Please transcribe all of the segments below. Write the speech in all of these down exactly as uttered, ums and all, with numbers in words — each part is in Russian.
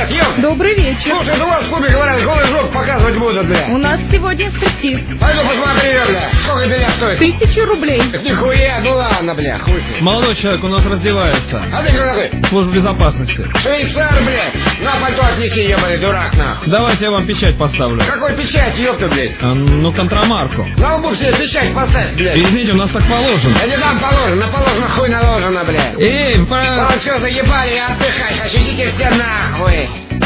блядь, ёп! Добрый вечер. Слушай, ну вас в клубе говорят, голый жоп показывать будут, блядь. У нас сегодня стриптиз. Пойду посмотри, блядь. Сколько билет стоит? Тысячу рублей. Нихуя, ну ладно, бля, хуй ты. Молодой человек у нас раздевается. А ты кто такой? Служба безопасности. Швейцар, блядь. На пальто отнеси, ебаный дурак, нахуй. Давайте я вам печать поставлю. Какой печать, ёпта, блядь? А, ну, контрамарку. На лбу все печать поставь, блядь. Извините, у нас так положено. Я не дам положено, положено хуй наложено, блядь. Эй, по... Ну все, заебали, я отдыхать хочу, идите все нахуй.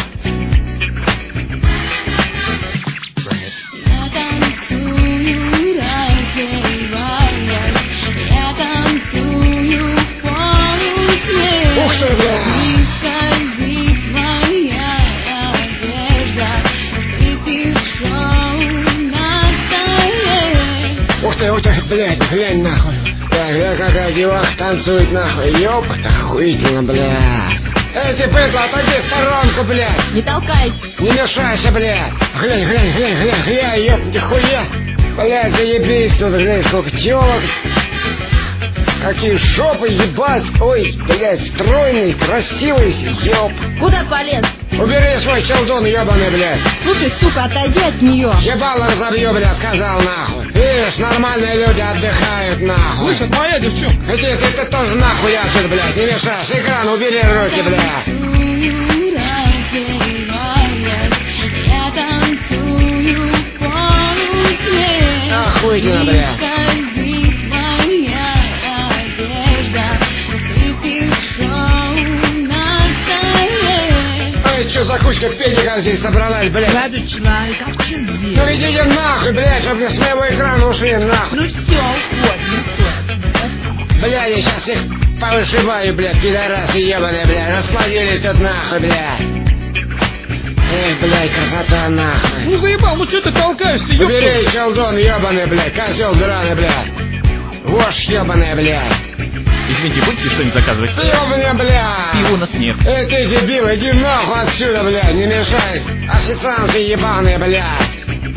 Я танцую, раздеваясь, я танцую в полутьме. Ух ты, бля. И скользит моя одежда, стриптиз-шоу на столе. Ух ты, ух ты, блядь, глянь нахуй. Да, глянь, какая деваха танцует нахуй. Ёпта, охуительно, блядь. Эй, ты, пытла, отойди в сторонку, блядь. Не толкайтесь. Не мешайся, блядь. Глянь, глянь, глянь, глянь, глянь, ёпта, хуя. Блядь, заебись тут, глянь, сколько тёлок. Какие шопы, ебать. Ой, блядь, стройный, красивый, ёп. Куда полез? Убери свой челдон, ёбаный, блядь. Слушай, сука, отойди от нее. Ебало разобью, блядь, сказал нахуй. Видишь, нормальные люди отдыхают, нахуй. Слышь, это моя девчонка. Иди, ты, ты тоже нахуй отсюда, блядь, не мешай. С экрана убери руки, блядь. Танцую, раздеваясь, я танцую в полутьме. Охуительно, блядь. Скользит моя одежда, стриптиз-шоу на столе. Ой, чё за кучка педиков здесь собралась, блядь? Молодой человек, а в чем Ну дело? идите нахуй, блядь, чтоб мне с моего экрана ушли, нахуй. Ну все, уходим. Блядь, я сейчас их повышибаю, блядь, пидорасы ебаные, блядь. Расплодились тут нахуй, блядь. Эх, блядь, красота, нахуй. Ну заебал, ну что ты толкаешься, ёпта? Убери челдон, ебаный, блядь, козел драный, блядь. Вошь ебаный, блядь. Извините, будете что-нибудь заказывать? Пиво мне, блядь. Пиво у нас нет. Эй, ты дебил, иди нахуй отсюда, блядь, не мешай. Официанты ебаные, блядь.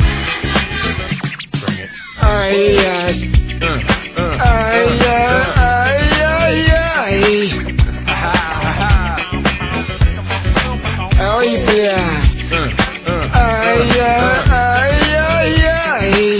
Ай-яй. Ай-яй, ай-яй-яй. Ой, блядь. Ай-яй, ай-яй-яй.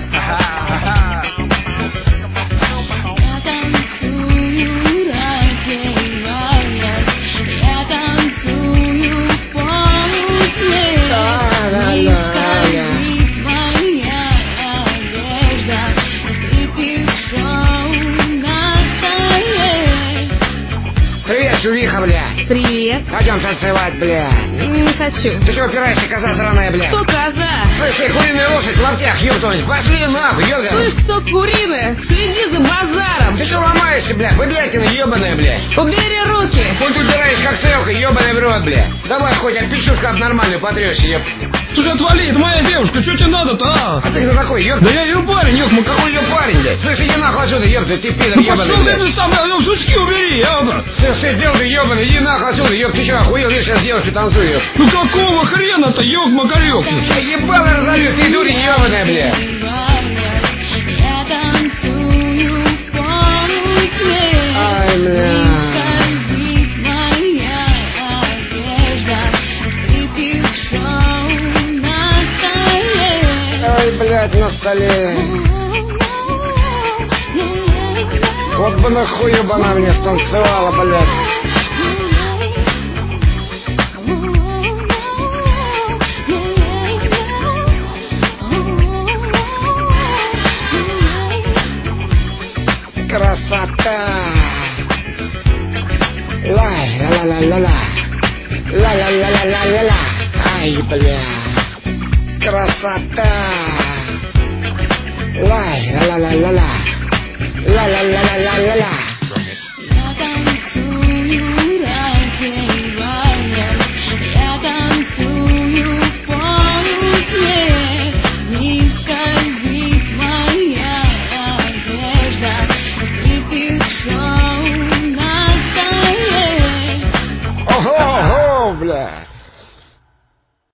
Я танцую, раздеваясь, я танцую в полутьме. И скользит моя одежда, стриптиз-шоу на столе. Привет, чувиха, блядь. Привет. Пойдем танцевать, блядь. Не хочу. Ты чего упираешься, коза сраная, блядь? Кто коза? Слышь, ты куриная лошадь в лаптях, ёптунь. Пошли нахуй, ёбаный. Слышь, кто куриная? Следи за базаром. Ты что ломаешься, блядь? Выдлятина ебаная, блядь. Убери руки. Хоть убираешь как целка, ебаный в рот, блядь. Давай хоть от печушка об нормальную потрёшься, еб. Слушай, отвали, это моя девушка, что тебе надо-то, а? А ты кто такой, ёб? Да я ее парень, ёпма. Какой ее парень, блядь? Слышь, иди нахуй отсюда, ёб, ты пидор Ну ебаный, пошел ты блядь. сам, ну сучки убери, ёпта. Ты что сделал, ты ебаный? Иди нахуй отсюда, ёб, ты что, охуел? Видишь, сейчас девушка танцует, ёб. Ну какого хрена-то, ёпма-карёк? Я ебало разорю, ты дурень ебаная, блядь. Я танцую в полутьме. Ай, блядь. Скользит моя одежда, стриптиз-шоу на столе. Ой, блядь, на столе. Вот бы нахуй бы она мне станцевала, блядь. Красота! Лай, ла-ла-ла-ла-ла. Ла-ла-ла-ла-ла-ла-ла. Ай, бля. Красота! Лай, ла-ла-ла-ла-ла. Ла-ла-ла-ла-ла-ла-ла. Я танцую, раздеваясь, я танцую в полутьме. И скользит моя одежда, стриптиз-шоу на столе. Ого, ого, бля.